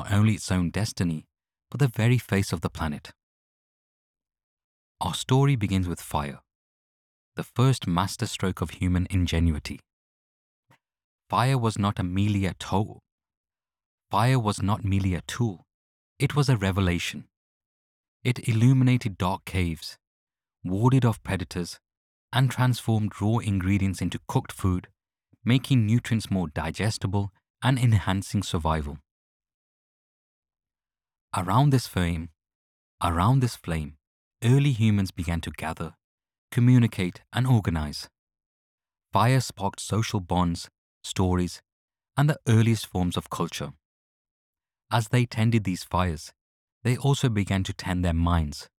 not only its own destiny, but the very face of the planet. Our story begins with fire, the first masterstroke of human ingenuity. Fire was not merely a tool. Fire was not merely a tool. It was a revelation. It illuminated dark caves, warded off predators, and transformed raw ingredients into cooked food, making nutrients more digestible and enhancing survival. Around this flame, early humans began to gather, communicate, and organize. Fire sparked social bonds, stories, and the earliest forms of culture. As they tended these fires, they also began to tend their minds,